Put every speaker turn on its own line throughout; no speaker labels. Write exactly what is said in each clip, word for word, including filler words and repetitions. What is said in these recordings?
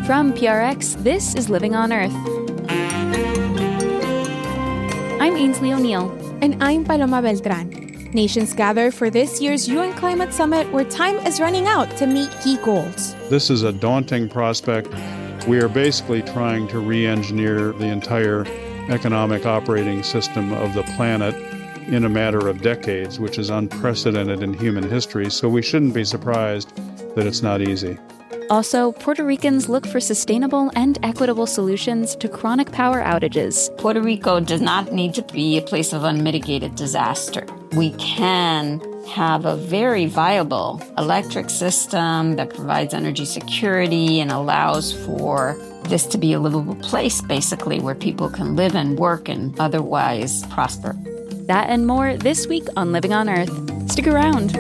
From P R X, this is Living on Earth. I'm Ainsley O'Neill.
And I'm Paloma Beltran. Nations gather for this year's U N Climate Summit, where time is running out to meet key goals.
This is a daunting prospect. We are basically trying to re-engineer the entire economic operating system of the planet in a matter of decades, which is unprecedented in human history, so we shouldn't be surprised that it's not easy.
Also, Puerto Ricans look for sustainable and equitable solutions to chronic power outages.
Puerto Rico does not need to be a place of unmitigated disaster. We can have a very viable electric system that provides energy security and allows for this to be a livable place, basically, where people can live and work and otherwise prosper.
That and more this week on Living on Earth. Stick around.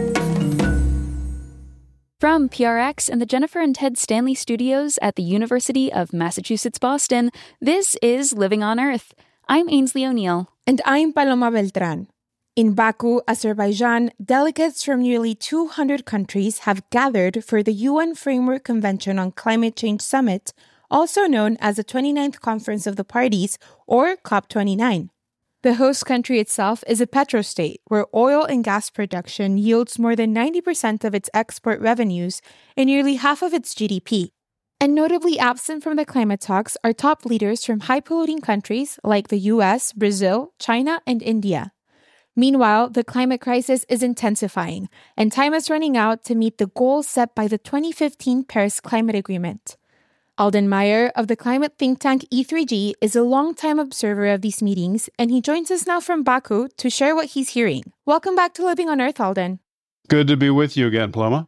From P R X and the Jennifer and Ted Stanley studios at the University of Massachusetts, Boston, this is Living on Earth. I'm Ainsley O'Neill.
And I'm Paloma Beltran. In Baku, Azerbaijan, delegates from nearly two hundred countries have gathered for the U N Framework Convention on Climate Change Summit, also known as the twenty-ninth Conference of the Parties, or COP twenty-nine. The host country itself is a petrostate, where oil and gas production yields more than ninety percent of its export revenues and nearly half of its G D P. And notably absent from the climate talks are top leaders from high-polluting countries like the U S, Brazil, China, and India. Meanwhile, the climate crisis is intensifying, and time is running out to meet the goals set by the twenty fifteen Paris Climate Agreement. Alden Meyer of the climate think tank E three G is a longtime observer of these meetings, and he joins us now from Baku to share what he's hearing. Welcome back to Living on Earth, Alden.
Good to be with you again, Paloma.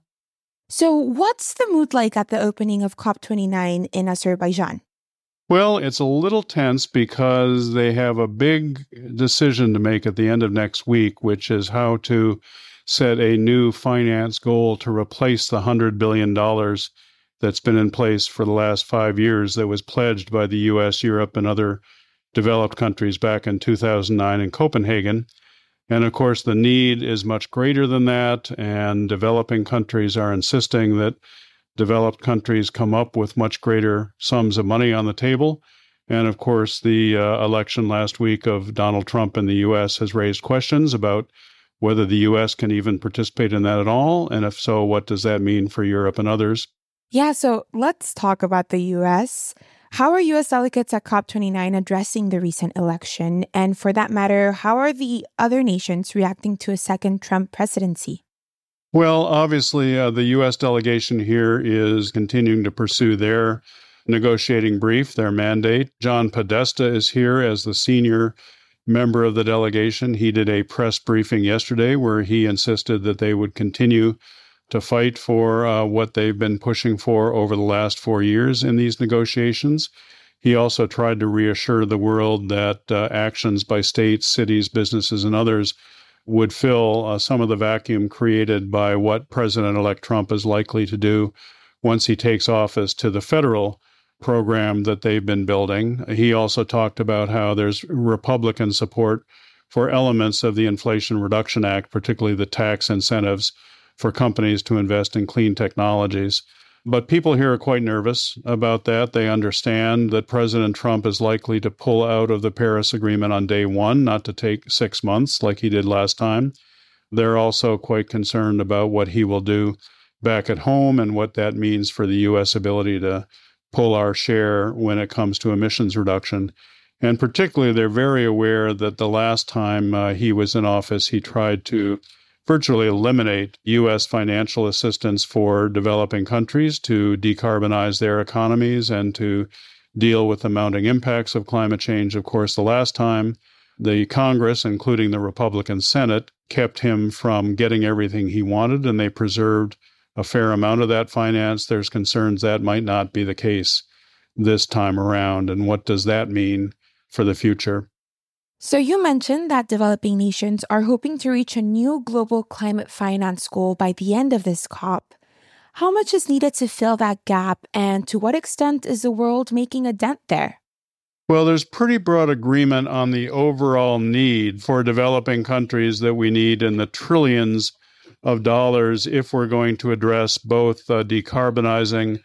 So what's the mood like at the opening of COP twenty-nine in Azerbaijan?
Well, it's a little tense because they have a big decision to make at the end of next week, which is how to set a new finance goal to replace the one hundred billion dollars that's been in place for the last five years that was pledged by the U S, Europe, and other developed countries back in two thousand nine in Copenhagen. And of course, the need is much greater than that, and developing countries are insisting that developed countries come up with much greater sums of money on the table. And of course, the uh, election last week of Donald Trump in the U S has raised questions about whether the U S can even participate in that at all. And if so, what does that mean for Europe and others?
Yeah, so let's talk about the U S. How are U S delegates at COP twenty-nine addressing the recent election? And for that matter, how are the other nations reacting to a second Trump presidency?
Well, obviously, uh, the U S delegation here is continuing to pursue their negotiating brief, their mandate. John Podesta is here as the senior member of the delegation. He did a press briefing yesterday where he insisted that they would continue to fight for uh, what they've been pushing for over the last four years in these negotiations. He also tried to reassure the world that uh, actions by states, cities, businesses, and others would fill uh, some of the vacuum created by what President-elect Trump is likely to do once he takes office to the federal program that they've been building. He also talked about how there's Republican support for elements of the Inflation Reduction Act, particularly the tax incentives for companies to invest in clean technologies. But people here are quite nervous about that. They understand that President Trump is likely to pull out of the Paris Agreement on day one, not to take six months like he did last time. They're also quite concerned about what he will do back at home and what that means for the U S ability to pull our share when it comes to emissions reduction. And particularly, they're very aware that the last time uh, he was in office, he tried to virtually eliminate U S financial assistance for developing countries to decarbonize their economies and to deal with the mounting impacts of climate change. Of course, the last time, the Congress, including the Republican Senate, kept him from getting everything he wanted, and they preserved a fair amount of that finance. There's concerns that might not be the case this time around. And what does that mean for the future?
So you mentioned that developing nations are hoping to reach a new global climate finance goal by the end of this COP. How much is needed to fill that gap, and to what extent is the world making a dent there?
Well, there's pretty broad agreement on the overall need for developing countries that we need in the trillions of dollars if we're going to address both uh, decarbonizing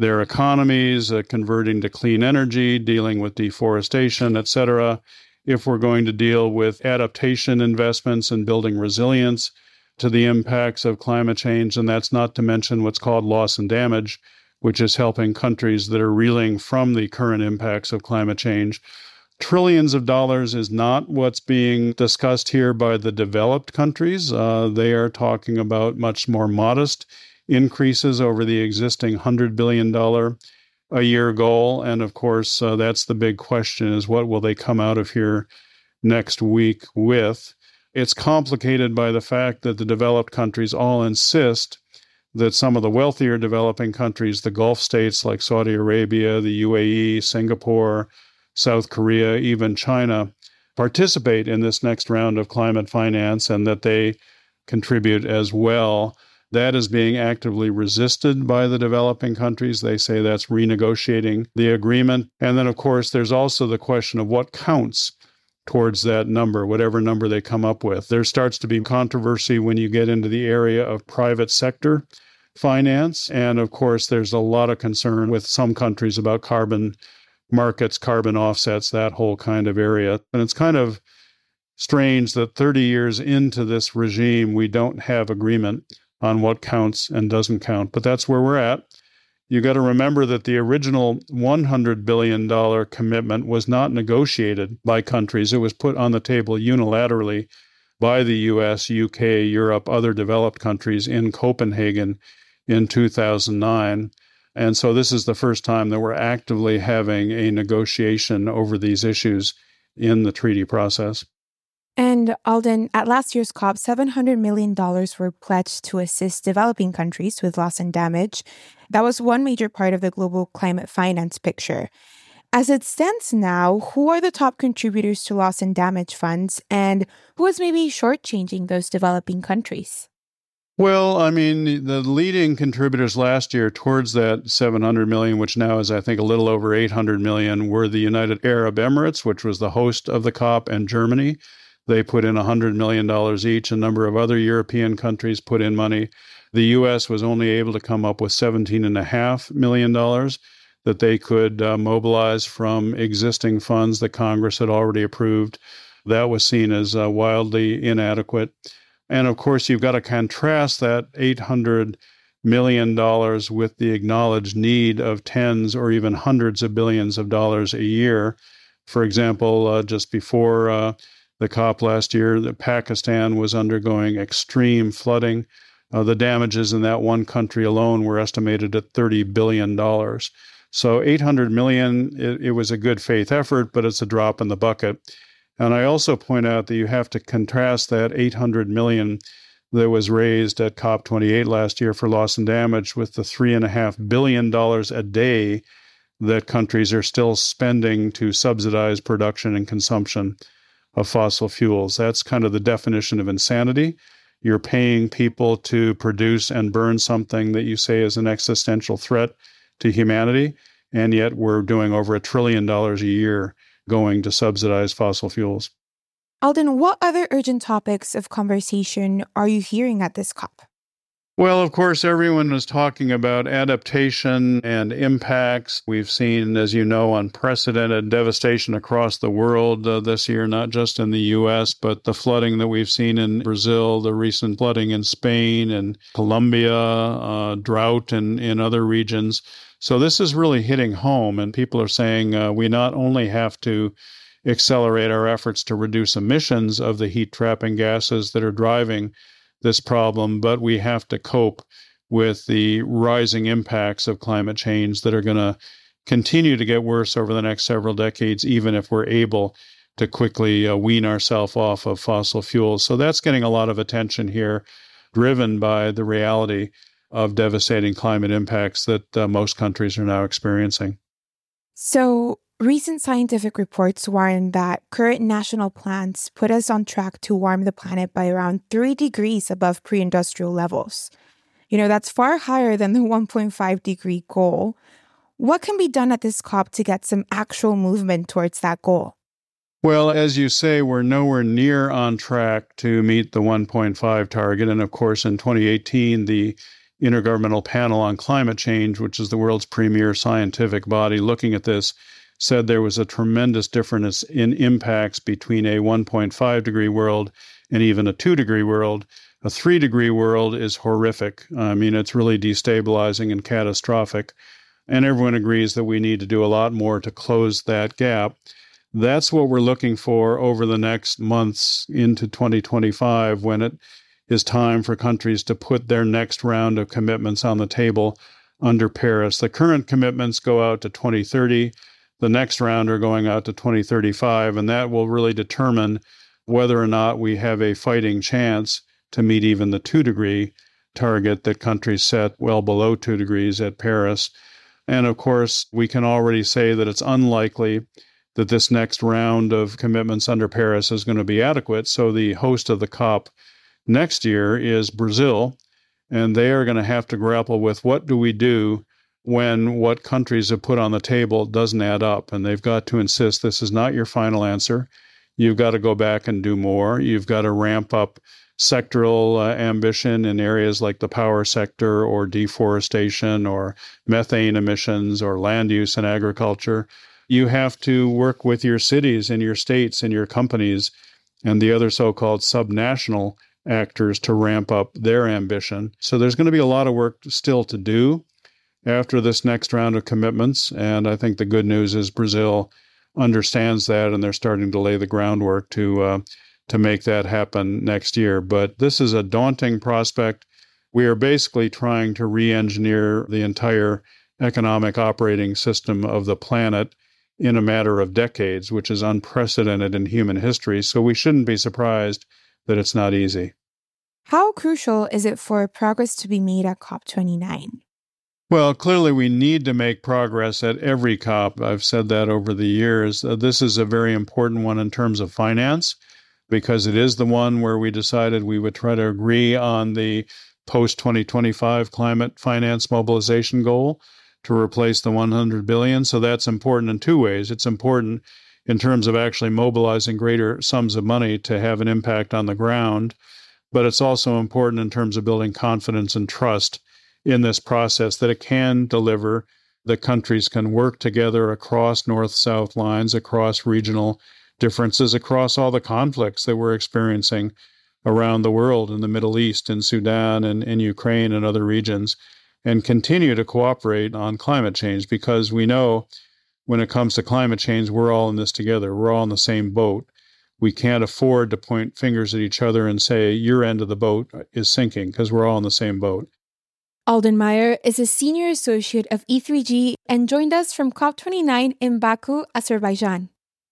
their economies, uh, converting to clean energy, dealing with deforestation, et cetera. If we're going to deal with adaptation investments and building resilience to the impacts of climate change, and that's not to mention what's called loss and damage, which is helping countries that are reeling from the current impacts of climate change. Trillions of dollars is not what's being discussed here by the developed countries. Uh, they are talking about much more modest increases over the existing one hundred billion dollars a year goal. And of course, uh, that's the big question, is what will they come out of here next week with? It's complicated by the fact that the developed countries all insist that some of the wealthier developing countries, the Gulf states like Saudi Arabia, the U A E, Singapore, South Korea, even China, participate in this next round of climate finance and that they contribute as well. That is being actively resisted by the developing countries. They say that's renegotiating the agreement. And then, of course, there's also the question of what counts towards that number, whatever number they come up with. There starts to be controversy when you get into the area of private sector finance. And of course, there's a lot of concern with some countries about carbon markets, carbon offsets, that whole kind of area. And it's kind of strange that thirty years into this regime, we don't have agreement on what counts and doesn't count. But that's where we're at. You got to remember that the original one hundred billion dollars commitment was not negotiated by countries. It was put on the table unilaterally by the U S, U K, Europe, other developed countries in Copenhagen in two thousand nine. And so this is the first time that we're actively having a negotiation over these issues in the treaty process.
And Alden, at last year's COP, seven hundred million dollars were pledged to assist developing countries with loss and damage. That was one major part of the global climate finance picture. As it stands now, who are the top contributors to loss and damage funds, and who is maybe shortchanging those developing countries?
Well, I mean, the leading contributors last year towards that seven hundred million dollars, which now is, I think, a little over eight hundred million dollars, were the United Arab Emirates, which was the host of the COP, and Germany. They put in one hundred million dollars each. A number of other European countries put in money. The U S was only able to come up with seventeen point five million dollars that they could uh, mobilize from existing funds that Congress had already approved. That was seen as uh, wildly inadequate. And of course, you've got to contrast that eight hundred million dollars with the acknowledged need of tens or even hundreds of billions of dollars a year. For example, uh, just before uh, the COP last year, that Pakistan was undergoing extreme flooding. Uh, the damages in that one country alone were estimated at thirty billion dollars. So eight hundred million dollars, it, it was a good faith effort, but it's a drop in the bucket. And I also point out that you have to contrast that eight hundred million dollars that was raised at COP twenty-eight last year for loss and damage with the three point five billion dollars a day that countries are still spending to subsidize production and consumption of fossil fuels. That's kind of the definition of insanity. You're paying people to produce and burn something that you say is an existential threat to humanity, and yet we're doing over a trillion dollars a year going to subsidize fossil fuels.
Alden, what other urgent topics of conversation are you hearing at this COP?
Well, of course, everyone was talking about adaptation and impacts. We've seen, as you know, unprecedented devastation across the world uh, this year, not just in the U S, but the flooding that we've seen in Brazil, the recent flooding in Spain and Colombia, uh, drought in, in other regions. So this is really hitting home, and people are saying uh, we not only have to accelerate our efforts to reduce emissions of the heat-trapping gases that are driving this problem, but we have to cope with the rising impacts of climate change that are going to continue to get worse over the next several decades, even if we're able to quickly uh, wean ourselves off of fossil fuels. So that's getting a lot of attention here, driven by the reality of devastating climate impacts that uh, most countries are now experiencing.
So, recent scientific reports warn that current national plans put us on track to warm the planet by around three degrees above pre-industrial levels. You know, that's far higher than the one point five degree goal. What can be done at this COP to get some actual movement towards that goal?
Well, as you say, we're nowhere near on track to meet the one point five target. And of course, in twenty eighteen, the Intergovernmental Panel on Climate Change, which is the world's premier scientific body looking at this, said there was a tremendous difference in impacts between a one point five degree world and even a two degree world. A three degree world is horrific. I mean, it's really destabilizing and catastrophic. And everyone agrees that we need to do a lot more to close that gap. That's what we're looking for over the next months into twenty twenty-five, when it is time for countries to put their next round of commitments on the table under Paris. The current commitments go out to twenty thirty. The next round are going out to twenty thirty-five, and that will really determine whether or not we have a fighting chance to meet even the two-degree target that countries set well below two degrees at Paris. And of course, we can already say that it's unlikely that this next round of commitments under Paris is going to be adequate. So the host of the COP next year is Brazil, and they are going to have to grapple with what do we do when what countries have put on the table doesn't add up. And they've got to insist this is not your final answer. You've got to go back and do more. You've got to ramp up sectoral uh, ambition in areas like the power sector or deforestation or methane emissions or land use and agriculture. You have to work with your cities and your states and your companies and the other so-called subnational actors to ramp up their ambition. So there's going to be a lot of work still to do after this next round of commitments. And I think the good news is Brazil understands that, and they're starting to lay the groundwork to uh, to make that happen next year. But this is a daunting prospect. We are basically trying to re-engineer the entire economic operating system of the planet in a matter of decades, which is unprecedented in human history. So we shouldn't be surprised that it's not easy.
How crucial is it for progress to be made at COP twenty-nine?
Well, clearly we need to make progress at every COP. I've said that over the years. Uh, this is a very important one in terms of finance, because it is the one where we decided we would try to agree on the post twenty twenty-five climate finance mobilization goal to replace the one hundred billion dollars. So that's important in two ways. It's important in terms of actually mobilizing greater sums of money to have an impact on the ground, but it's also important in terms of building confidence and trust in this process that it can deliver. The countries can work together across north-south lines, across regional differences, across all the conflicts that we're experiencing around the world, in the Middle East, in Sudan, and in Ukraine and other regions, and continue to cooperate on climate change, because we know when it comes to climate change, we're all in this together. We're all in the same boat. We can't afford to point fingers at each other and say, your end of the boat is sinking, because we're all in the same boat.
Alden Meyer is a senior associate of E three G and joined us from COP twenty-nine in Baku, Azerbaijan.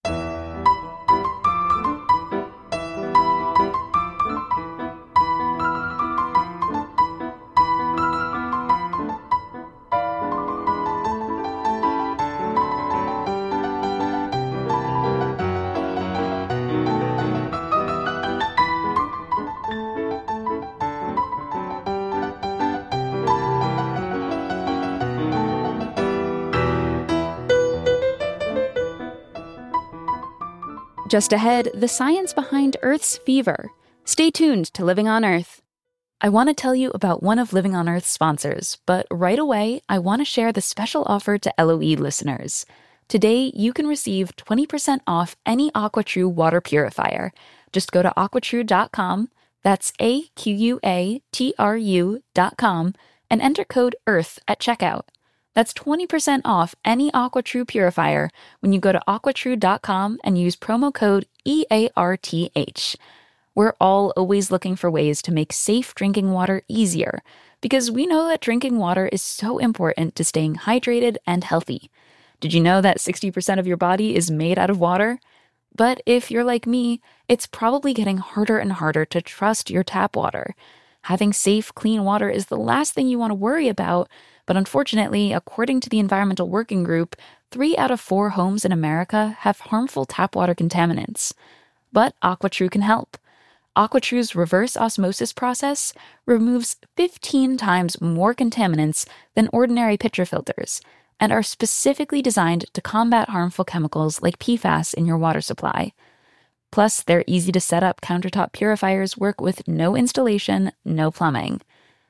Just ahead, the science behind Earth's fever. Stay tuned to Living on Earth. I want to tell you about one of Living on Earth's sponsors, but right away, I want to share the special offer to L O E listeners. Today, you can receive twenty percent off any AquaTrue water purifier. Just go to aqua true dot com, that's A Q U A T R U dot com, and enter code EARTH at checkout. That's twenty percent off any AquaTrue purifier when you go to aqua true dot com and use promo code E A R T H. We're all always looking for ways to make safe drinking water easier, because we know that drinking water is so important to staying hydrated and healthy. Did you know that sixty percent of your body is made out of water? But if you're like me, it's probably getting harder and harder to trust your tap water. Having safe, clean water is the last thing you want to worry about, but unfortunately, according to the Environmental Working Group, three out of four homes in America have harmful tap water contaminants. But AquaTrue can help. AquaTrue's reverse osmosis process removes fifteen times more contaminants than ordinary pitcher filters, and are specifically designed to combat harmful chemicals like P FAS in your water supply. Plus, their easy-to-set-up countertop purifiers work with no installation, no plumbing.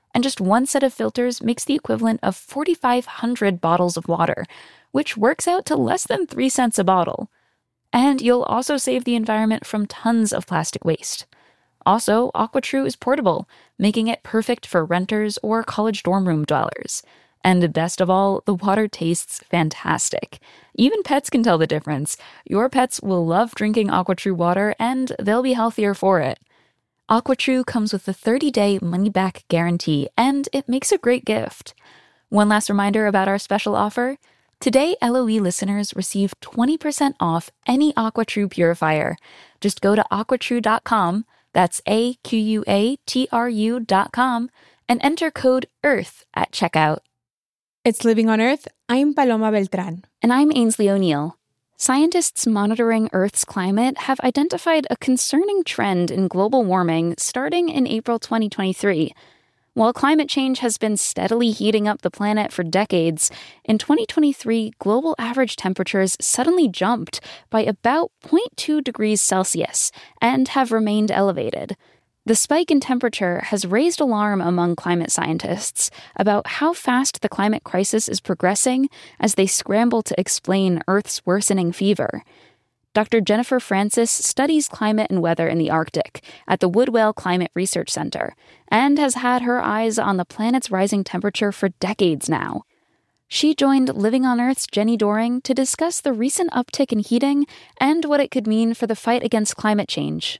and just one set of filters makes the equivalent of forty-five hundred bottles of water, which works out to less than three cents a bottle. And you'll also save the environment from tons of plastic waste. Also, AquaTrue is portable, making it perfect for renters or college dorm room dwellers. And best of all, the water tastes fantastic. Even pets can tell the difference. Your pets will love drinking AquaTrue water, and they'll be healthier for it. AquaTrue comes with a thirty-day money-back guarantee, and it makes a great gift. One last reminder about our special offer. Today, L O E listeners receive twenty percent off any AquaTrue purifier. Just go to aquatrue dot com, that's A Q U A T R U dot com, and enter code EARTH at checkout.
It's Living on Earth. I'm Paloma Beltran.
And I'm Ainsley O'Neill. Scientists monitoring Earth's climate have identified a concerning trend in global warming starting in April twenty twenty-three. While climate change has been steadily heating up the planet for decades, in twenty twenty-three, global average temperatures suddenly jumped by about zero point two degrees Celsius and have remained elevated. The spike in temperature has raised alarm among climate scientists about how fast the climate crisis is progressing as they scramble to explain Earth's worsening fever. Doctor Jennifer Francis studies climate and weather in the Arctic at the Woodwell Climate Research Center and has had her eyes on the planet's rising temperature for decades now. She joined Living on Earth's Jenny Doering to discuss the recent uptick in heating and what it could mean for the fight against climate change.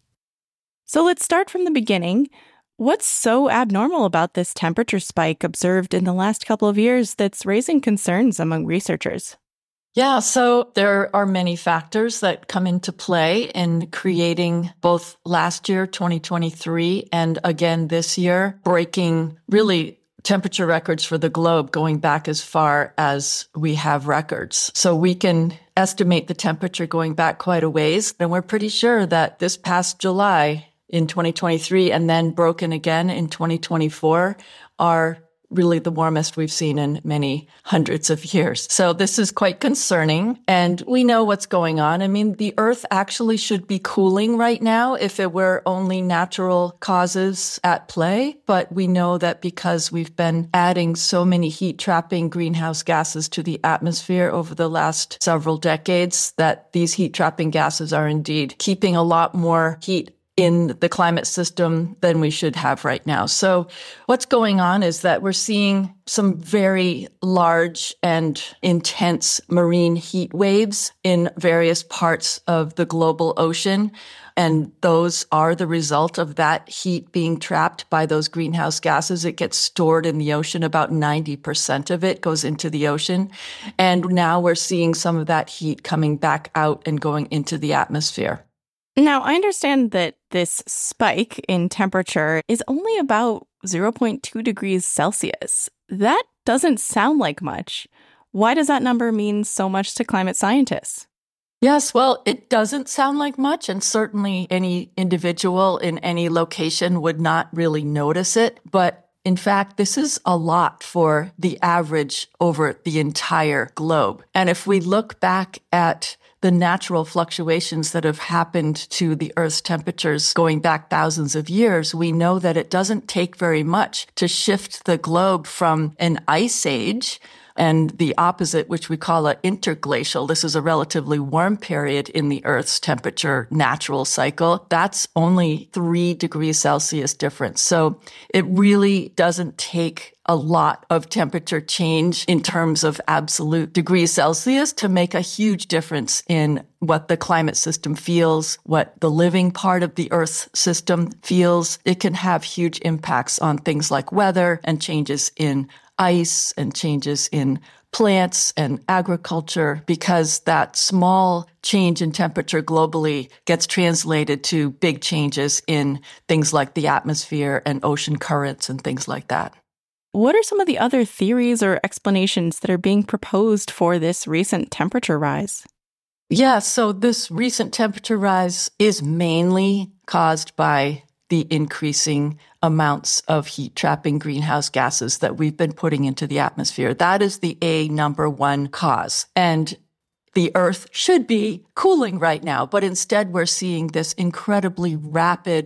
So let's start from the beginning. What's so abnormal about this temperature spike observed in the last couple of years that's raising concerns among researchers?
Yeah, so there are many factors that come into play in creating both last year, twenty twenty-three, and again this year, breaking really temperature records for the globe going back as far as we have records. So we can estimate the temperature going back quite a ways, and we're pretty sure that this past July in twenty twenty-three and then broken again in twenty twenty-four are really the warmest we've seen in many hundreds of years. So this is quite concerning, and we know what's going on. I mean, the Earth actually should be cooling right now if it were only natural causes at play. But we know that because we've been adding so many heat-trapping greenhouse gases to the atmosphere over the last several decades, that these heat-trapping gases are indeed keeping a lot more heat in the climate system than we should have right now. So what's going on is that we're seeing some very large and intense marine heat waves in various parts of the global ocean. And those are the result of that heat being trapped by those greenhouse gases. It gets stored in the ocean. About ninety percent of it goes into the ocean. And now we're seeing some of that heat coming back out and going into the atmosphere.
Now, I understand that this spike in temperature is only about zero point two degrees Celsius. That doesn't sound like much. Why does that number mean so much to climate scientists?
Yes, well, it doesn't sound like much, and certainly any individual in any location would not really notice it. But in fact, this is a lot for the average over the entire globe. And if we look back at the natural fluctuations that have happened to the Earth's temperatures going back thousands of years, we know that it doesn't take very much to shift the globe from an ice age and the opposite, which we call an interglacial. This is a relatively warm period in the Earth's temperature natural cycle. That's only three degrees Celsius difference. So it really doesn't take a lot of temperature change in terms of absolute degrees Celsius to make a huge difference in what the climate system feels, what the living part of the Earth's system feels. It can have huge impacts on things like weather and changes in ice and changes in plants and agriculture, because that small change in temperature globally gets translated to big changes in things like the atmosphere and ocean currents and things like that.
What are some of the other theories or explanations that are being proposed for this recent temperature rise?
Yeah, so this recent temperature rise is mainly caused by the increasing amounts of heat-trapping greenhouse gases that we've been putting into the atmosphere. That is the A number one cause. And the Earth should be cooling right now, but instead we're seeing this incredibly rapid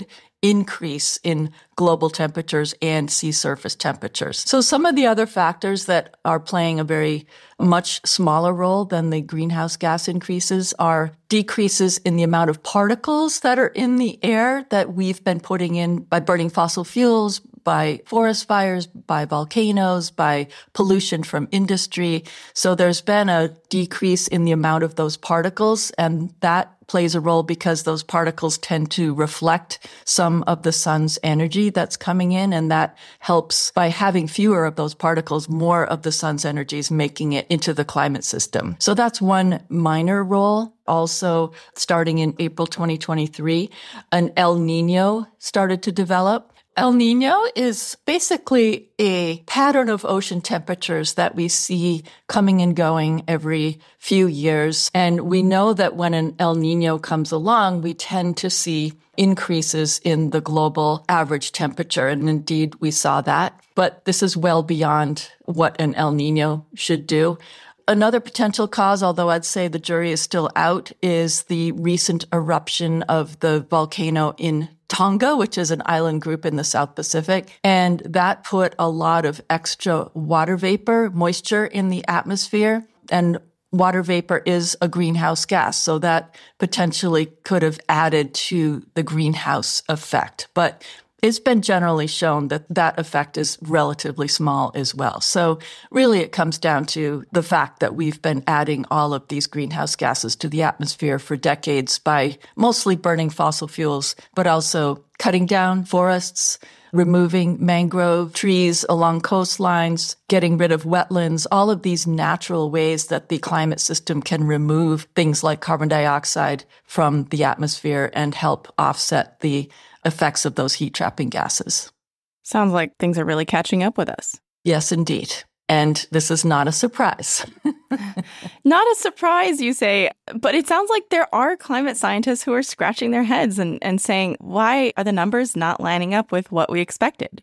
increase in global temperatures and sea surface temperatures. So some of the other factors that are playing a very much smaller role than the greenhouse gas increases are decreases in the amount of particles that are in the air that we've been putting in by burning fossil fuels, by forest fires, by volcanoes, by pollution from industry. So there's been a decrease in the amount of those particles, and that plays a role because those particles tend to reflect some of the sun's energy that's coming in, and that helps by having fewer of those particles, more of the sun's energy is making it into the climate system. So that's one minor role. Also, starting in April twenty twenty-three, an El Nino started to develop. El Nino is basically a pattern of ocean temperatures that we see coming and going every few years. And we know that when an El Nino comes along, we tend to see increases in the global average temperature. And indeed, we saw that. But this is well beyond what an El Nino should do. Another potential cause, although I'd say the jury is still out, is the recent eruption of the volcano in Tonga, which is an island group in the South Pacific. And that put a lot of extra water vapor, moisture in the atmosphere. And water vapor is a greenhouse gas. So that potentially could have added to the greenhouse effect. But it's been generally shown that that effect is relatively small as well. So really it comes down to the fact that we've been adding all of these greenhouse gases to the atmosphere for decades by mostly burning fossil fuels, but also cutting down forests, removing mangrove trees along coastlines, getting rid of wetlands, all of these natural ways that the climate system can remove things like carbon dioxide from the atmosphere and help offset the effects of those heat-trapping gases.
Sounds like things are really catching up with us.
Yes, indeed. And this is not a surprise.
Not a surprise, you say, but it sounds like there are climate scientists who are scratching their heads and, and saying, why are the numbers not lining up with what we expected?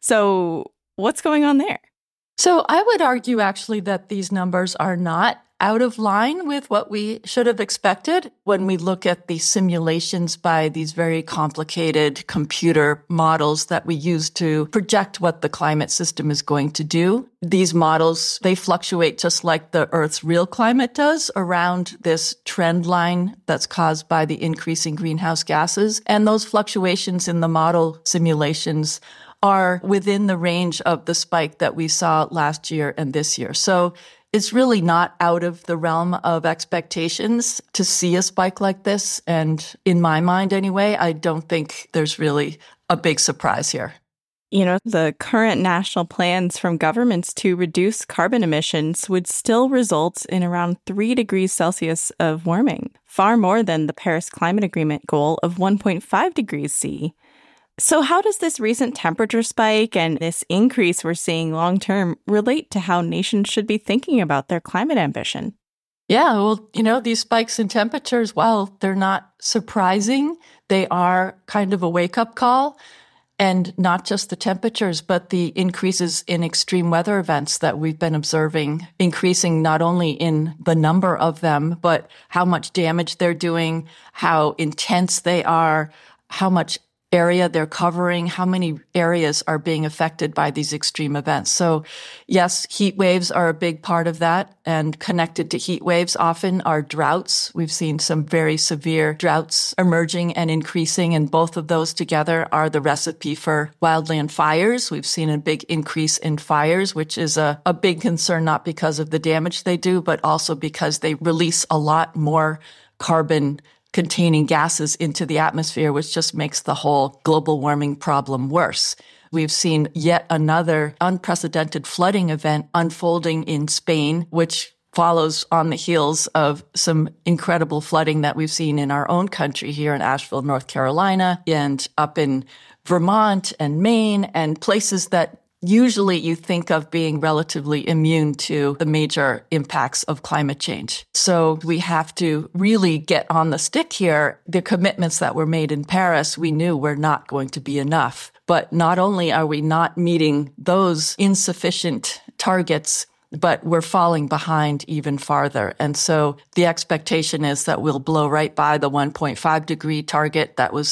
So what's going on there?
So I would argue actually that these numbers are not out of line with what we should have expected when we look at the simulations by these very complicated computer models that we use to project what the climate system is going to do. These models, they fluctuate just like the Earth's real climate does around this trend line that's caused by the increasing greenhouse gases. And those fluctuations in the model simulations are within the range of the spike that we saw last year and this year. So it's really not out of the realm of expectations to see a spike like this. And in my mind, anyway, I don't think there's really a big surprise here.
You know, the current national plans from governments to reduce carbon emissions would still result in around three degrees Celsius of warming, far more than the Paris Climate Agreement goal of one point five degrees C. So how does this recent temperature spike and this increase we're seeing long-term relate to how nations should be thinking about their climate ambition?
Yeah, well, you know, these spikes in temperatures, while they're not surprising, they are kind of a wake-up call. And not just the temperatures, but the increases in extreme weather events that we've been observing, increasing not only in the number of them, but how much damage they're doing, how intense they are, how much area they're covering, how many areas are being affected by these extreme events. So yes, heat waves are a big part of that, and connected to heat waves often are droughts. We've seen some very severe droughts emerging and increasing, and both of those together are the recipe for wildland fires. We've seen a big increase in fires, which is a, a big concern, not because of the damage they do, but also because they release a lot more carbon containing gases into the atmosphere, which just makes the whole global warming problem worse. We've seen yet another unprecedented flooding event unfolding in Spain, which follows on the heels of some incredible flooding that we've seen in our own country here in Asheville, North Carolina, and up in Vermont and Maine, and places that usually you think of being relatively immune to the major impacts of climate change. So we have to really get on the stick here. The commitments that were made in Paris, we knew were not going to be enough. But not only are we not meeting those insufficient targets, but we're falling behind even farther. And so the expectation is that we'll blow right by the one point five degree target that was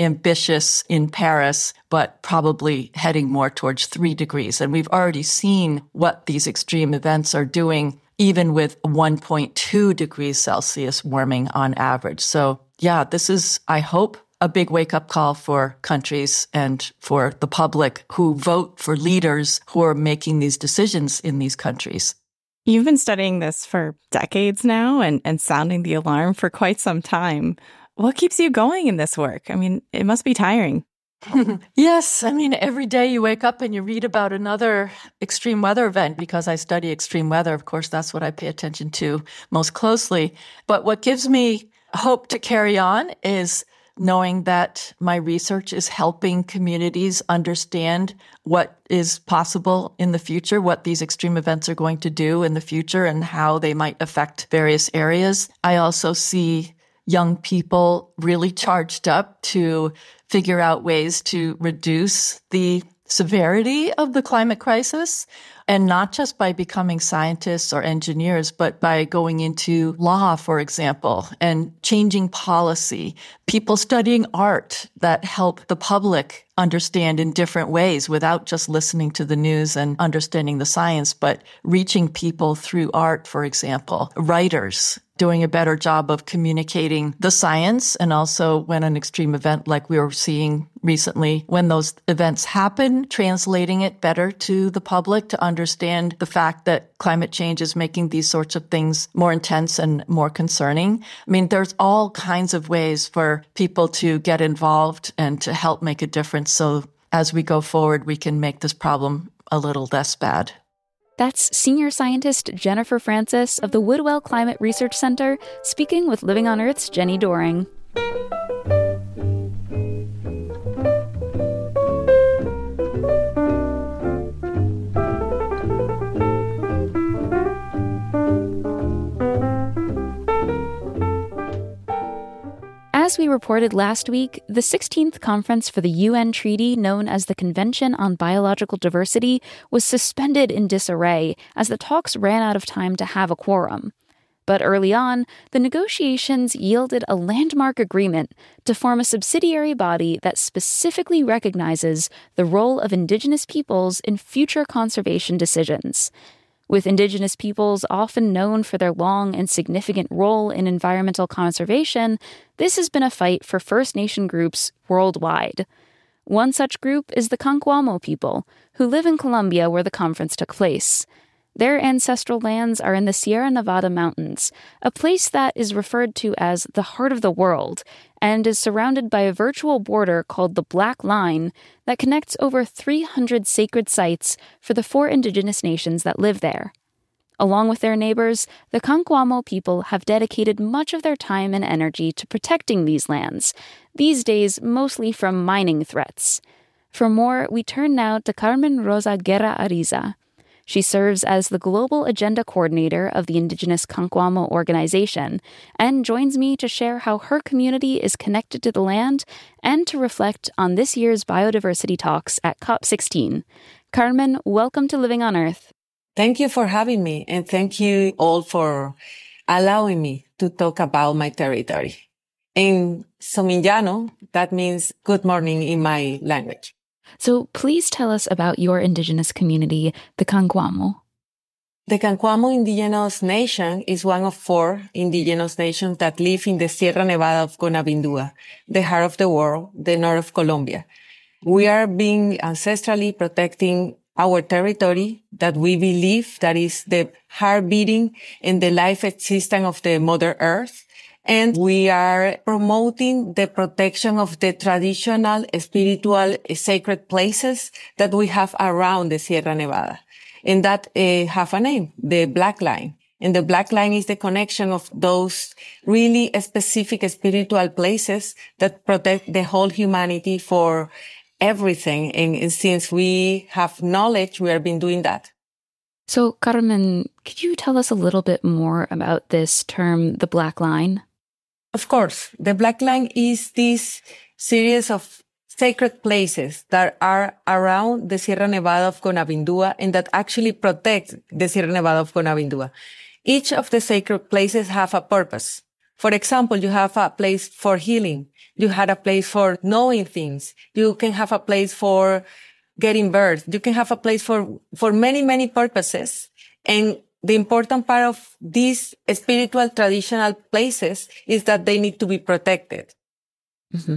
ambitious in Paris, but probably heading more towards three degrees. And we've already seen what these extreme events are doing, even with one point two degrees Celsius warming on average. So yeah, this is, I hope, a big wake-up call for countries and for the public who vote for leaders who are making these decisions in these countries.
You've been studying this for decades now and, and sounding the alarm for quite some time. What keeps you going in this work? I mean, it must be tiring.
Yes. I mean, every day you wake up and you read about another extreme weather event because I study extreme weather. Of course, that's what I pay attention to most closely. But what gives me hope to carry on is knowing that my research is helping communities understand what is possible in the future, what these extreme events are going to do in the future, and how they might affect various areas. I also see young people really charged up to figure out ways to reduce the severity of the climate crisis, and not just by becoming scientists or engineers, but by going into law, for example, and changing policy, people studying art that help the public understand in different ways without just listening to the news and understanding the science, but reaching people through art, for example, writers doing a better job of communicating the science, and also when an extreme event like we were seeing recently, when those events happen, translating it better to the public to understand the fact that climate change is making these sorts of things more intense and more concerning. I mean, there's all kinds of ways for people to get involved and to help make a difference. So as we go forward, we can make this problem a little less bad.
That's senior scientist Jennifer Francis of the Woodwell Climate Research Center speaking with Living on Earth's Jenny Doering. As we reported last week, the sixteenth conference for the U N treaty known as the Convention on Biological Diversity was suspended in disarray as the talks ran out of time to have a quorum. But early on, the negotiations yielded a landmark agreement to form a subsidiary body that specifically recognizes the role of Indigenous peoples in future conservation decisions. With Indigenous peoples often known for their long and significant role in environmental conservation, this has been a fight for First Nation groups worldwide. One such group is the Kankwamo people, who live in Colombia where the conference took place. Their ancestral lands are in the Sierra Nevada mountains, a place that is referred to as the heart of the world, and is surrounded by a virtual border called the Black Line that connects over three hundred sacred sites for the four indigenous nations that live there. Along with their neighbors, the Kankwamo people have dedicated much of their time and energy to protecting these lands, these days mostly from mining threats. For more, we turn now to Carmen Rosa Guerra Ariza. She serves as the Global Agenda Coordinator of the Indigenous Kankwamo Organization and joins me to share how her community is connected to the land and to reflect on this year's biodiversity talks at COP sixteen. Carmen, welcome to Living on Earth.
Thank you for having me, and thank you all for allowing me to talk about my territory. In Somillano, that means good morning in my language.
So please tell us about your indigenous community, the Kankwamo.
The Kankwamo indigenous nation is one of four indigenous nations that live in the Sierra Nevada of Conabindua, the heart of the world, the north of Colombia. We are being ancestrally protecting our territory that we believe that is the heart beating and the life existence of the Mother Earth. And we are promoting the protection of the traditional, spiritual, sacred places that we have around the Sierra Nevada. And that uh, have a name, the Black Line. And the Black Line is the connection of those really specific spiritual places that protect the whole humanity for everything. And, and since we have knowledge, we have been doing that.
So, Carmen, could you tell us a little bit more about this term, the Black Line?
Of course. The Black Line is this series of sacred places that are around the Sierra Nevada of Conabindua and that actually protect the Sierra Nevada of Conabindua. Each of the sacred places have a purpose. For example, you have a place for healing. You had a place for knowing things. You can have a place for getting birth. You can have a place for, for many, many purposes. And the important part of these spiritual traditional places is that they need to be protected.
Mm-hmm.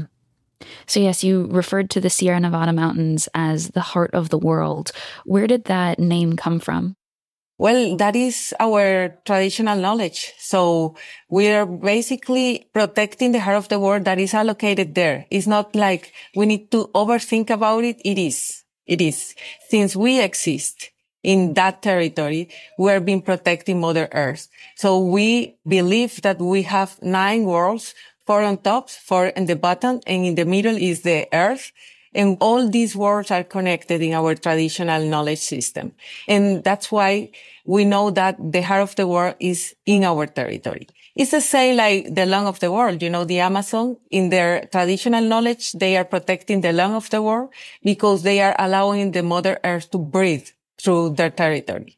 So yes, you referred to the Sierra Nevada mountains as the heart of the world. Where did that name come from?
Well, that is our traditional knowledge. So we are basically protecting the heart of the world that is allocated there. It's not like we need to overthink about it. It is. It is. Since we exist in that territory, we are being protecting Mother Earth. So we believe that we have nine worlds, four on top, four in the bottom, and in the middle is the Earth. And all these worlds are connected in our traditional knowledge system. And that's why we know that the heart of the world is in our territory. It's the same like the lung of the world. You know, the Amazon, in their traditional knowledge, they are protecting the lung of the world because they are allowing the Mother Earth to breathe through their territory.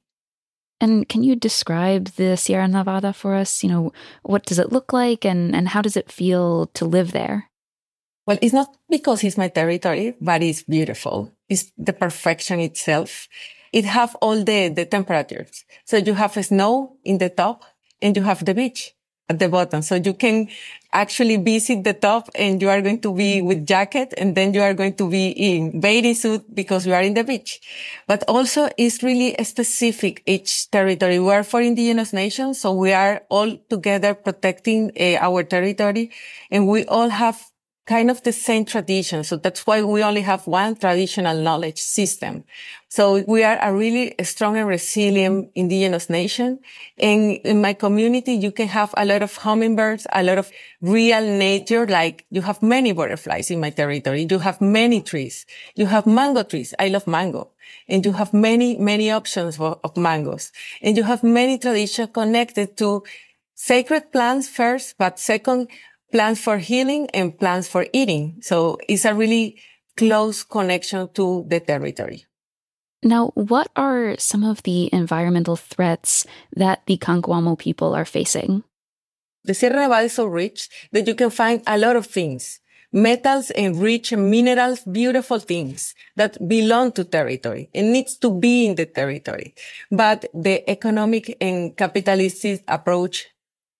And can you describe the Sierra Nevada for us? You know, what does it look like and, and how does it feel to live there?
Well, it's not because it's my territory, but it's beautiful. It's the perfection itself. It have all the, the temperatures. So you have snow in the top and you have the beach at the bottom. So you can actually visit the top and you are going to be with jacket and then you are going to be in bathing suit because you are in the beach. But also it's really specific each territory. We are four indigenous nations. So we are all together protecting uh, our territory and we all have kind of the same tradition. So that's why we only have one traditional knowledge system. So we are a really strong and resilient indigenous nation. And in my community, you can have a lot of hummingbirds, a lot of real nature. Like you have many butterflies in my territory. You have many trees. You have mango trees. I love mango. And you have many, many options of, of mangoes. And you have many traditions connected to sacred plants first, but second, plants for healing and plants for eating. So it's a really close connection to the territory.
Now, what are some of the environmental threats that the Cancuamo people are facing?
The Sierra Nevada is so rich that you can find a lot of things, metals and rich minerals, beautiful things that belong to territory and needs to be in the territory. But the economic and capitalistic approach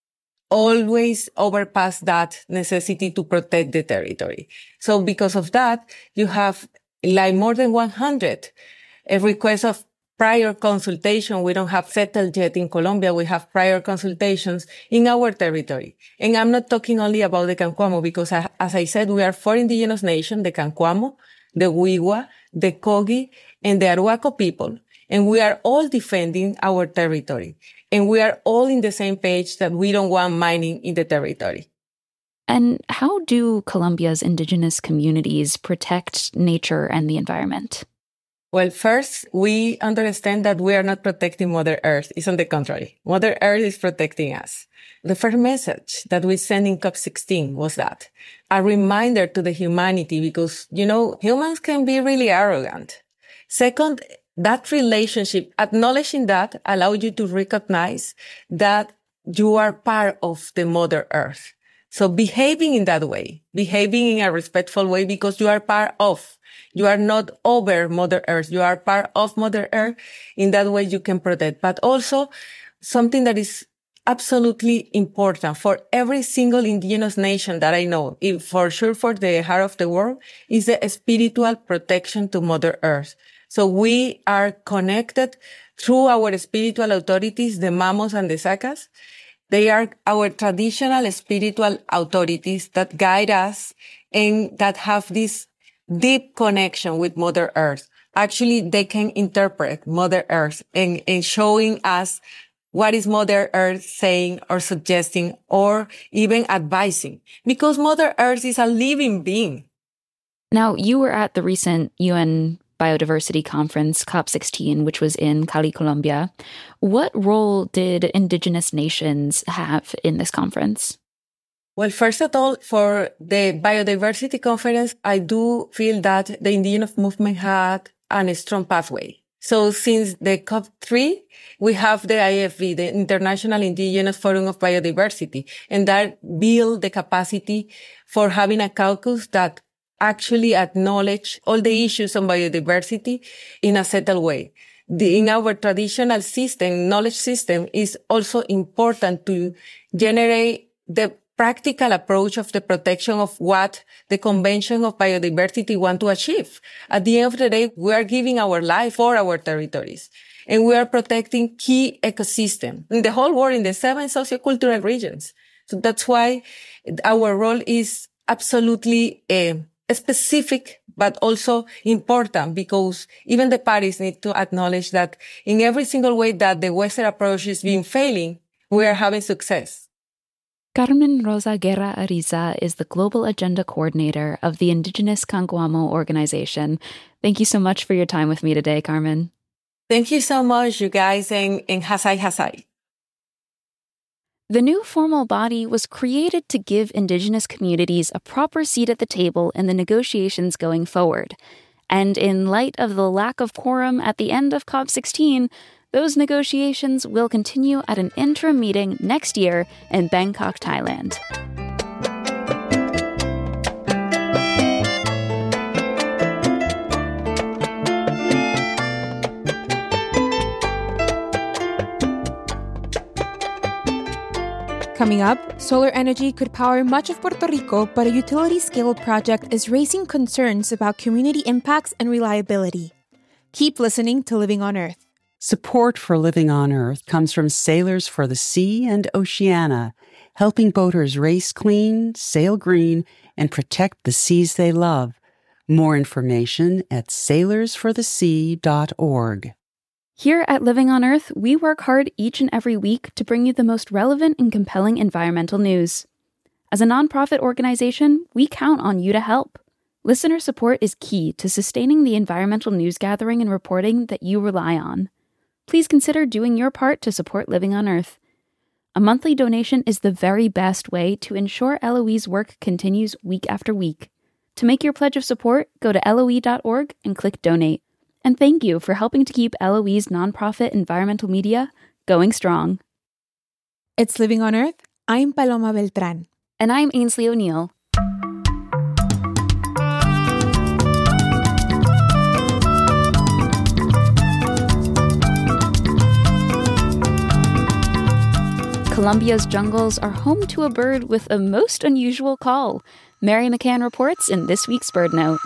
always overpass that necessity to protect the territory. So because of that, you have like more than one hundred a request of prior consultation. We don't have settled yet in Colombia. We have prior consultations in our territory. And I'm not talking only about the Cancuamo because I, as I said, we are four indigenous nations, the Cancuamo, the Wiwa, the Kogi, and the Arhuaco people. And we are all defending our territory. And we are all in the same page that we don't want mining in the territory.
And how do Colombia's indigenous communities protect nature and the environment?
Well, first, we understand that we are not protecting Mother Earth. It's on the contrary. Mother Earth is protecting us. The first message that we sent in COP sixteen was that. A reminder to the humanity because, you know, humans can be really arrogant. Second, that relationship, acknowledging that allows you to recognize that you are part of the Mother Earth. So behaving in that way, behaving in a respectful way because you are part of, you are not over Mother Earth. You are part of Mother Earth. In that way you can protect, but also something that is absolutely important for every single indigenous nation that I know, if for sure for the heart of the world, is the spiritual protection to Mother Earth. So we are connected through our spiritual authorities, the Mamos and the Sacas. They are our traditional spiritual authorities that guide us and that have this deep connection with Mother Earth. Actually, they can interpret Mother Earth and, and showing us what is Mother Earth saying or suggesting or even advising. Because Mother Earth is a living being.
Now, you were at the recent U N Biodiversity Conference, COP sixteen, which was in Cali, Colombia. What role did indigenous nations have in this conference?
Well, first of all, for the Biodiversity Conference, I do feel that the indigenous movement had a strong pathway. So since the COP three, we have the I F B, the International Indigenous Forum of Biodiversity, and that build the capacity for having a caucus that actually acknowledge all the issues on biodiversity in a settled way. The, in our traditional system, knowledge system, is also important to generate the practical approach of the protection of what the Convention of Biodiversity want to achieve. At the end of the day, we are giving our life for our territories, and we are protecting key ecosystems in the whole world, in the seven sociocultural regions. So that's why our role is absolutely uh, specific, but also important, because even the parties need to acknowledge that in every single way that the Western approach is being failing, we are having success.
Carmen Rosa Guerra Ariza is the Global Agenda Coordinator of the Indigenous Canguamo Organization. Thank you so much for your time with me today, Carmen.
Thank you so much, you guys, and, and Hasai Hasai.
The new formal body was created to give Indigenous communities a proper seat at the table in the negotiations going forward. And in light of the lack of quorum at the end of COP sixteen, those negotiations will continue at an interim meeting next year in Bangkok, Thailand.
Coming up, solar energy could power much of Puerto Rico, but a utility-scale project is raising concerns about community impacts and reliability. Keep listening to Living on Earth.
Support for Living on Earth comes from Sailors for the Sea and Oceana, helping boaters race clean, sail green, and protect the seas they love. More information at sailors for the sea dot org.
Here at Living on Earth, we work hard each and every week to bring you the most relevant and compelling environmental news. As a nonprofit organization, we count on you to help. Listener support is key to sustaining the environmental news gathering and reporting that you rely on. Please consider doing your part to support Living on Earth. A monthly donation is the very best way to ensure L O E's work continues week after week. To make your pledge of support, go to L O E dot org and click Donate. And thank you for helping to keep L O E's nonprofit environmental media going strong.
It's Living on Earth. I'm Paloma Beltran.
And I'm Ainsley O'Neill. Colombia's jungles are home to a bird with a most unusual call. Mary McCann reports in this week's Bird Note.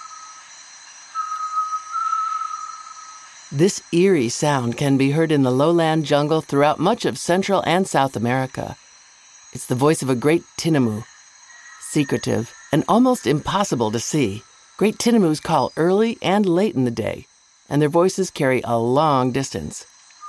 This eerie sound can be heard in the lowland jungle throughout much of Central and South America. It's the voice of a great tinamou. Secretive and almost impossible to see, great tinamous call early and late in the day, and their voices carry a long distance.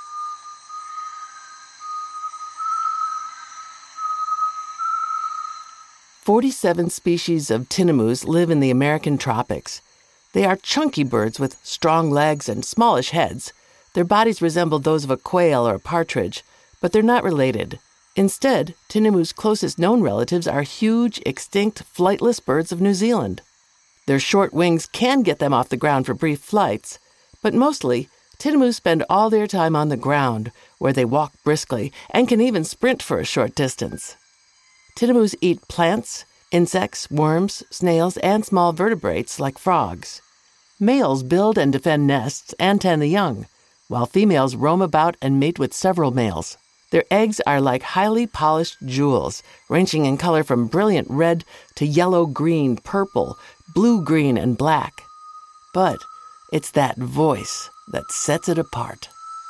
Forty-seven species of tinamous live in the American tropics. They are chunky birds with strong legs and smallish heads. Their bodies resemble those of a quail or a partridge, but they're not related. Instead, tinamous' closest known relatives are huge, extinct, flightless birds of New Zealand. Their short wings can get them off the ground for brief flights, but mostly, tinamous spend all their time on the ground, where they walk briskly and can even sprint for a short distance. Tinamous eat plants, insects, worms, snails, and small vertebrates like frogs. Males build and defend nests and tend the young, while females roam about and mate with several males. Their eggs are like highly polished jewels, ranging in color from brilliant red to yellow-green, purple, blue-green, and black. But it's that voice that sets it apart.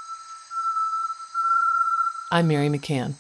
I'm Mary McCann.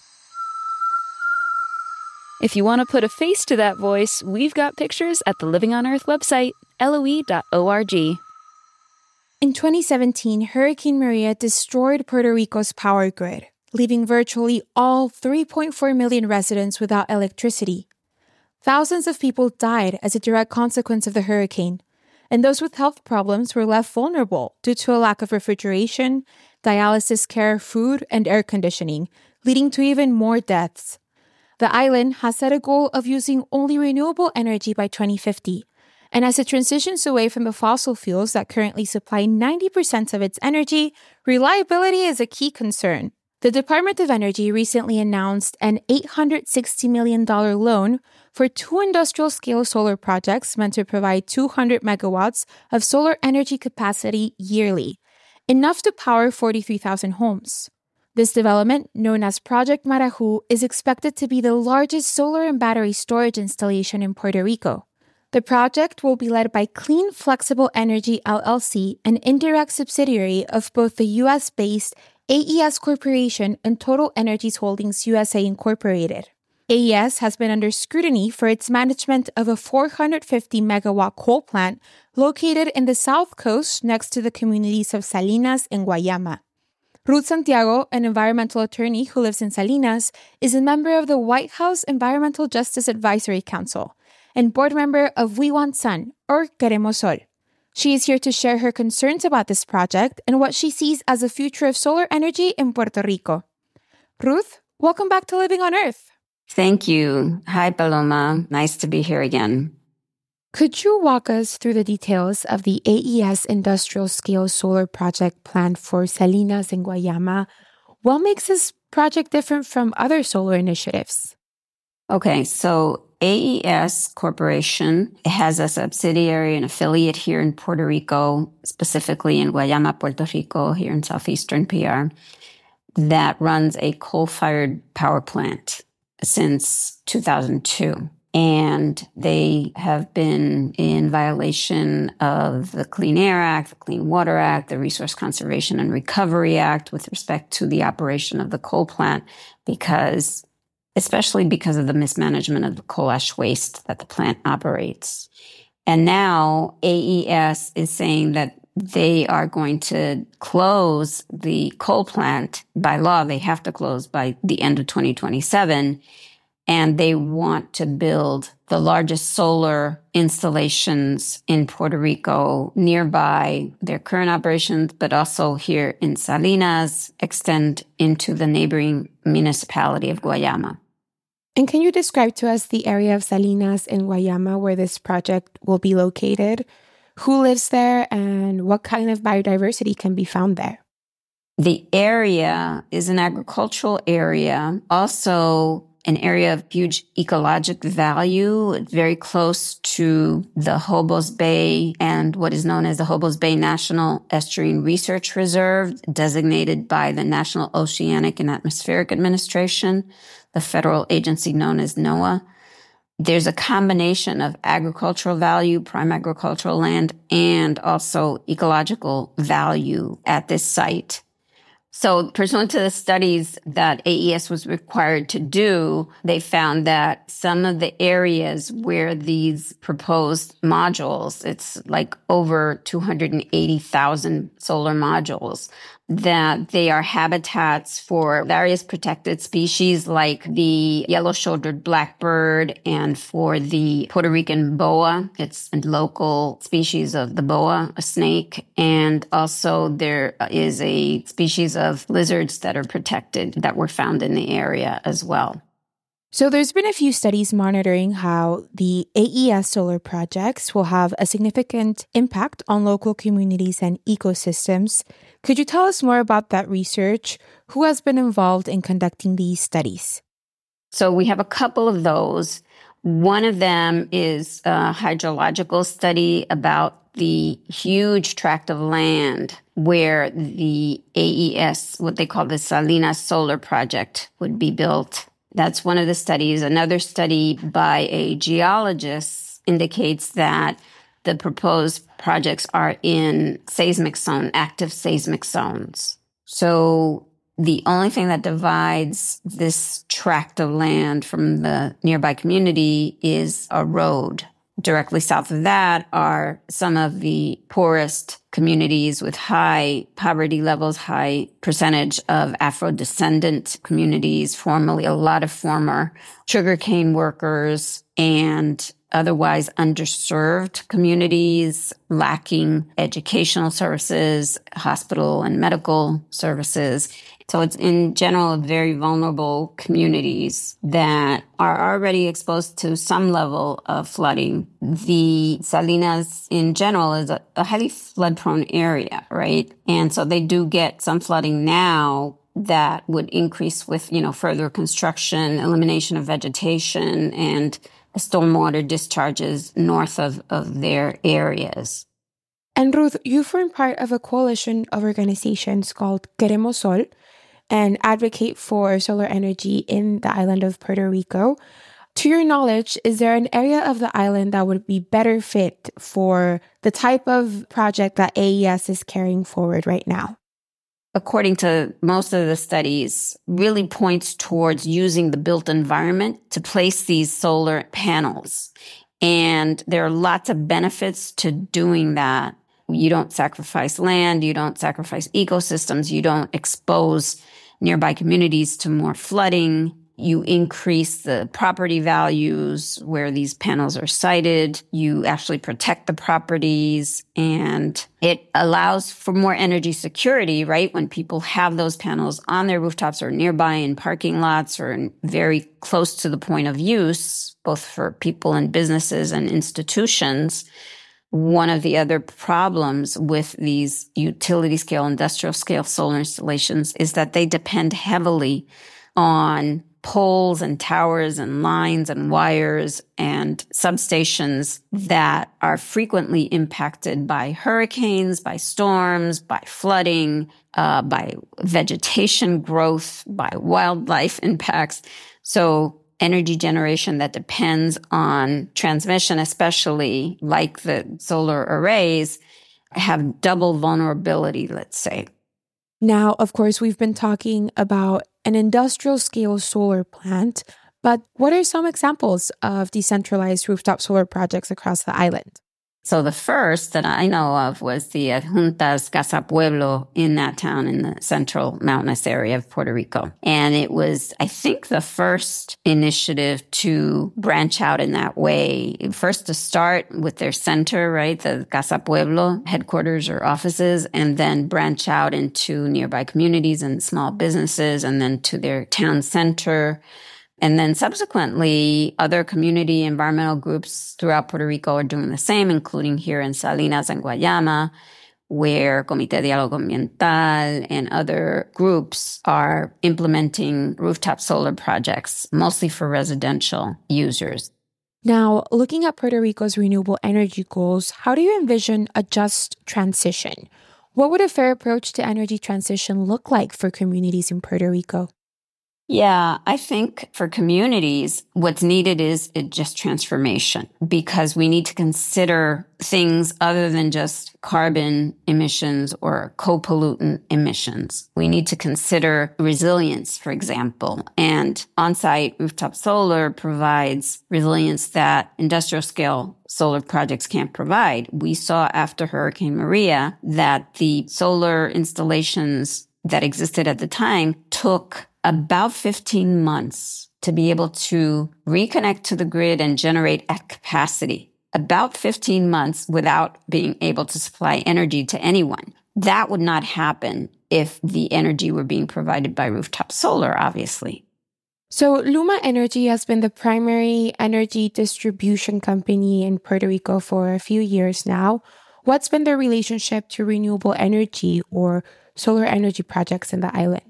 If you want to put a face to that voice, we've got pictures at the Living on Earth website, L O E dot org.
In twenty seventeen, Hurricane Maria destroyed Puerto Rico's power grid, leaving virtually all three point four million residents without electricity. Thousands of people died as a direct consequence of the hurricane, and those with health problems were left vulnerable due to a lack of refrigeration, dialysis care, food, and air conditioning, leading to even more deaths. The island has set a goal of using only renewable energy by twenty fifty, And as it transitions away from the fossil fuels that currently supply ninety percent of its energy, reliability is a key concern. The Department of Energy recently announced an eight hundred sixty million dollars loan for two industrial-scale solar projects meant to provide two hundred megawatts of solar energy capacity yearly, enough to power forty-three thousand homes. This development, known as Project Marajó, is expected to be the largest solar and battery storage installation in Puerto Rico. The project will be led by Clean Flexible Energy L L C, an indirect subsidiary of both the U S-based A E S Corporation and Total Energies Holdings U S A Incorporated. A E S has been under scrutiny for its management of a four hundred fifty megawatt coal plant located in the south coast next to the communities of Salinas and Guayama. Ruth Santiago, an environmental attorney who lives in Salinas, is a member of the White House Environmental Justice Advisory Council and board member of We Want Sun, or Queremos Sol. She is here to share her concerns about this project and what she sees as the future of solar energy in Puerto Rico. Ruth, welcome back to Living on Earth.
Thank you. Hi, Paloma. Nice to be here again.
Could you walk us through the details of the A E S industrial-scale solar project planned for Salinas and Guayama? What makes this project different from other solar initiatives?
Okay, so A E S Corporation has a subsidiary and affiliate here in Puerto Rico, specifically in Guayama, Puerto Rico, here in southeastern P R, that runs a coal-fired power plant since two thousand two. And they have been in violation of the Clean Air Act, the Clean Water Act, the Resource Conservation and Recovery Act with respect to the operation of the coal plant, because, especially because of the mismanagement of the coal ash waste that the plant operates. And now A E S is saying that they are going to close the coal plant. By law, they have to close by the end of twenty twenty-seven. And they want to build the largest solar installations in Puerto Rico nearby their current operations, but also here in Salinas, extend into the neighboring municipality of Guayama.
And can you describe to us the area of Salinas and Guayama where this project will be located? Who lives there and what kind of biodiversity can be found there?
The area is an agricultural area, also an area of huge ecologic value. It's very close to the Hobos Bay and what is known as the Hobos Bay National Estuarine Research Reserve, designated by the National Oceanic and Atmospheric Administration, the federal agency known as NOAA. There's a combination of agricultural value, prime agricultural land, and also ecological value at this site. So pursuant to the studies that A E S was required to do, they found that some of the areas where these proposed modules, it's like over two hundred eighty thousand solar modules, that they are habitats for various protected species like the yellow-shouldered blackbird and for the Puerto Rican boa. It's a local species of the boa, a snake. And also there is a species of lizards that are protected that were found in the area as well.
So there's been a few studies monitoring how the A E S solar projects will have a significant impact on local communities and ecosystems. Could you tell us more about that research? Who has been involved in conducting these studies?
So we have a couple of those. One of them is a hydrological study about the huge tract of land where the A E S, what they call the Salinas Solar Project, would be built. That's one of the studies. Another study by a geologist indicates that the proposed projects are in seismic zone, active seismic zones. So the only thing that divides this tract of land from the nearby community is a road. Directly south of that are some of the poorest communities with high poverty levels, high percentage of Afro-descendant communities, formerly a lot of former sugarcane workers and otherwise underserved communities, lacking educational services, hospital and medical services. So it's in general very vulnerable communities that are already exposed to some level of flooding. The Salinas in general is a, a highly flood-prone area, right? And so they do get some flooding now that would increase with, you know, further construction, elimination of vegetation, and stormwater discharges north of, of their areas.
And Ruth, you form part of a coalition of organizations called Queremos Sol and advocate for solar energy in the island of Puerto Rico. To your knowledge, is there an area of the island that would be better fit for the type of project that A E S is carrying forward right now?
According to most of the studies, really points towards using the built environment to place these solar panels. And there are lots of benefits to doing that. You don't sacrifice land, you don't sacrifice ecosystems, you don't expose nearby communities to more flooding. You increase the property values where these panels are sited. You actually protect the properties, and it allows for more energy security, right? When people have those panels on their rooftops or nearby in parking lots or very close to the point of use, both for people and businesses and institutions. One of the other problems with these utility scale, industrial scale solar installations is that they depend heavily on poles and towers and lines and wires and substations that are frequently impacted by hurricanes, by storms, by flooding, uh, by vegetation growth, by wildlife impacts. So energy generation that depends on transmission, especially like the solar arrays, have double vulnerability, let's say.
Now, of course, we've been talking about an industrial scale solar plant, but what are some examples of decentralized rooftop solar projects across the island?
So the first that I know of was the Adjuntas Casa Pueblo in that town in the central mountainous area of Puerto Rico. And it was, I think, the first initiative to branch out in that way. First to start with their center, right, the Casa Pueblo headquarters or offices, and then branch out into nearby communities and small businesses, and then to their town center. And then subsequently, other community environmental groups throughout Puerto Rico are doing the same, including here in Salinas and Guayama, where Comité Diálogo Ambiental and other groups are implementing rooftop solar projects, mostly for residential users.
Now, looking at Puerto Rico's renewable energy goals, how do you envision a just transition? What would a fair approach to energy transition look like for communities in Puerto Rico?
Yeah, I think for communities, what's needed is just transformation, because we need to consider things other than just carbon emissions or co-pollutant emissions. We need to consider resilience, for example, and on-site rooftop solar provides resilience that industrial scale solar projects can't provide. We saw after Hurricane Maria that the solar installations that existed at the time took about fifteen months to be able to reconnect to the grid and generate at capacity. About fifteen months without being able to supply energy to anyone. That would not happen if the energy were being provided by rooftop solar, obviously.
So Luma Energy has been the primary energy distribution company in Puerto Rico for a few years now. What's been their relationship to renewable energy or solar energy projects in the island?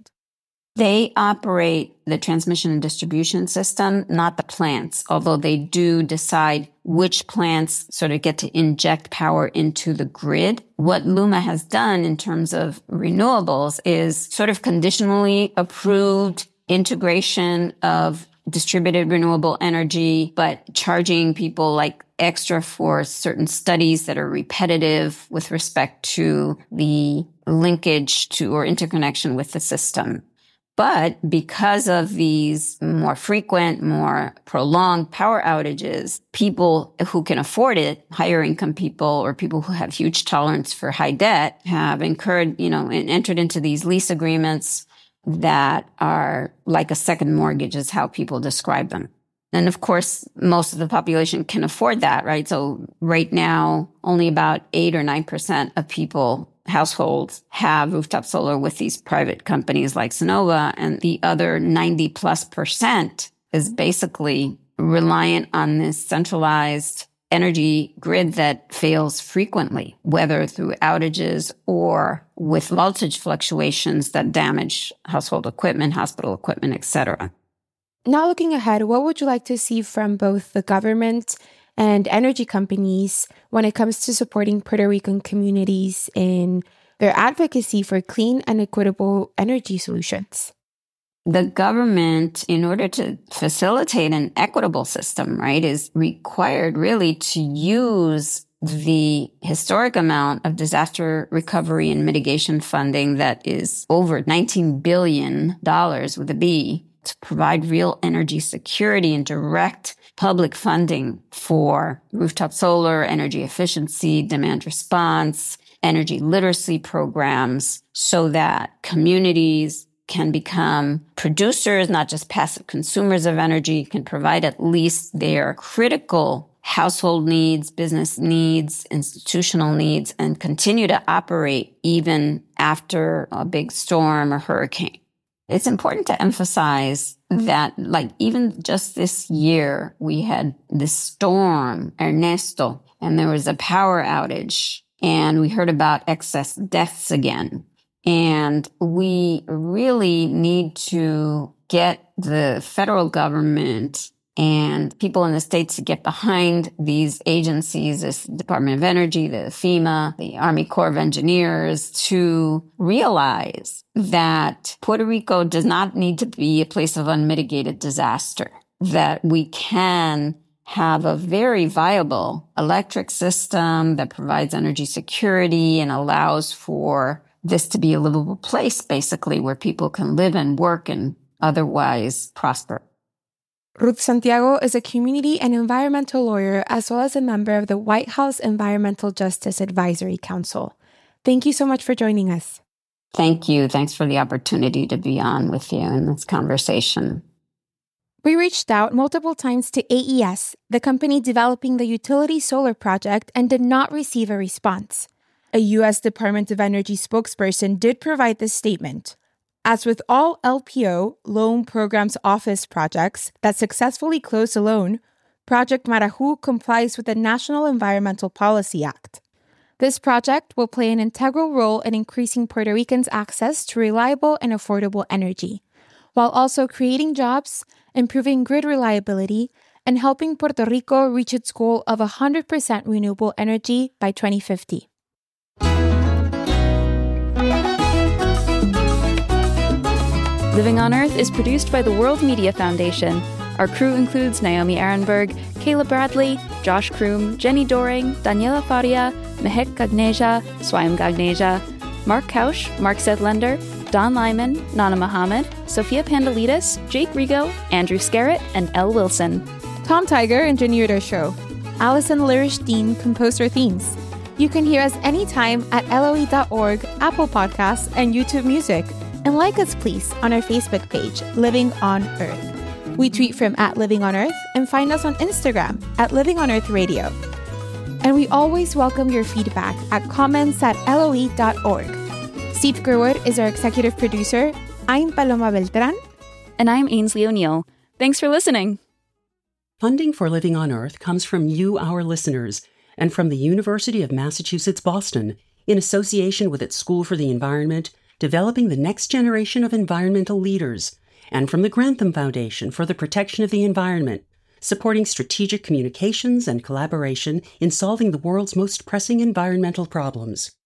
They operate the transmission and distribution system, not the plants, although they do decide which plants sort of get to inject power into the grid. What Luma has done in terms of renewables is sort of conditionally approved integration of distributed renewable energy, but charging people like extra for certain studies that are repetitive with respect to the linkage to or interconnection with the system. But because of these more frequent, more prolonged power outages, people who can afford it, higher income people or people who have huge tolerance for high debt, have incurred, you know, and entered into these lease agreements that are like a second mortgage is how people describe them. And of course, most of the population can afford that, right? So right now, only about eight or nine percent of people, households, have rooftop solar with these private companies like Sunnova. And the other ninety plus percent is basically reliant on this centralized energy grid that fails frequently, whether through outages or with voltage fluctuations that damage household equipment, hospital equipment, et cetera.
Now looking ahead, what would you like to see from both the government and energy companies when it comes to supporting Puerto Rican communities in their advocacy for clean and equitable energy solutions?
The government, in order to facilitate an equitable system, right, is required really to use the historic amount of disaster recovery and mitigation funding that is over nineteen billion dollars with a B to provide real energy security and direct public funding for rooftop solar, energy efficiency, demand response, energy literacy programs, so that communities can become producers, not just passive consumers of energy, can provide at least their critical household needs, business needs, institutional needs, and continue to operate even after a big storm or hurricane. It's important to emphasize that, like, even just this year, we had this storm, Ernesto, and there was a power outage, and we heard about excess deaths again. And we really need to get the federal government and people in the states to get behind these agencies, this Department of Energy, the FEMA, the Army Corps of Engineers, to realize that Puerto Rico does not need to be a place of unmitigated disaster, that we can have a very viable electric system that provides energy security and allows for this to be a livable place, basically, where people can live and work and otherwise prosper.
Ruth Santiago is a community and environmental lawyer, as well as a member of the White House Environmental Justice Advisory Council. Thank you so much for joining us.
Thank you. Thanks for the opportunity to be on with you in this conversation.
We reached out multiple times to A E S, the company developing the utility solar project, and did not receive a response. A U S Department of Energy spokesperson did provide this statement. As with all L P O, Loan Programs Office projects that successfully close a loan, Project Marajó complies with the National Environmental Policy Act. This project will play an integral role in increasing Puerto Ricans' access to reliable and affordable energy, while also creating jobs, improving grid reliability, and helping Puerto Rico reach its goal of one hundred percent renewable energy by twenty fifty.
Living on Earth is produced by the World Media Foundation. Our crew includes Naomi Arenberg, Kayla Bradley, Josh Kroom, Jenny Doring, Daniela Faria, Mehek Gagneja, Swayam Gagneja, Mark Kausch, Mark Sedlender, Don Lyman, Nana Mohammed, Sophia Pandalidis, Jake Rigo, Andrew Scarrett, and Elle Wilson.
Tom Tiger engineered our show. Allison Lirish-Dean composed our themes. You can hear us anytime at L O E dot org, Apple Podcasts, and YouTube Music. And like us, please, on our Facebook page, Living on Earth. We tweet from at Living on Earth and find us on Instagram at Living on Earth Radio. And we always welcome your feedback at comments at L O E dot org. Steve Gerwood is our executive producer. I'm Paloma Beltran.
And I'm Ainsley O'Neill. Thanks for listening.
Funding for Living on Earth comes from you, our listeners, and from the University of Massachusetts Boston, in association with its School for the Environment, developing the next generation of environmental leaders, and from the Grantham Foundation for the Protection of the Environment, supporting strategic communications and collaboration in solving the world's most pressing environmental problems.